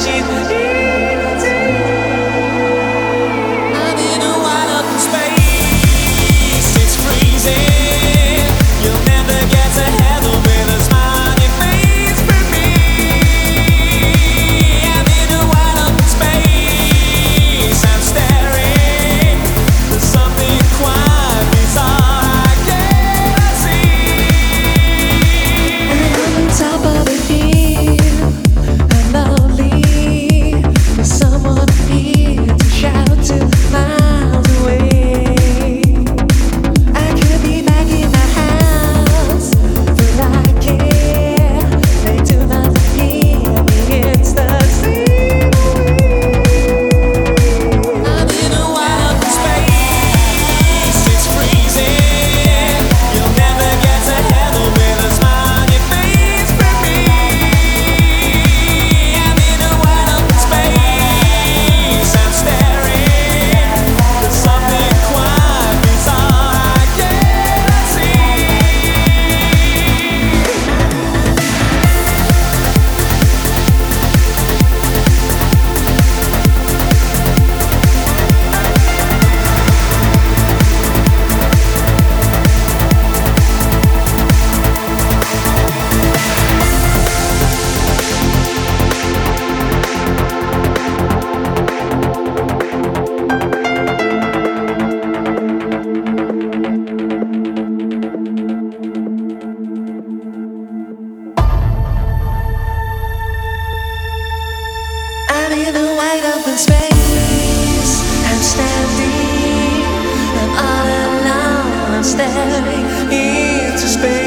she's easy. I'm in a wide open space, it's freezing. You'll never get to heaven with a smiling face from me. I'm in a wide open space, I'm staring. There's something quite bizarre I cannot see. And on top of the hill, I'm lonely. There's someone here to shout to miles away. I could be back in the house, but I care. They do not hear me. It's the same way. I'm in a wide open space, it's freezing. You'll never get to heaven with a smiling face from me. I'm in a wide open space, I'm staring. There's something quite bizarre I cannot see. I'm in a wide open space, I'm standing, I'm all alone, I'm staring into space.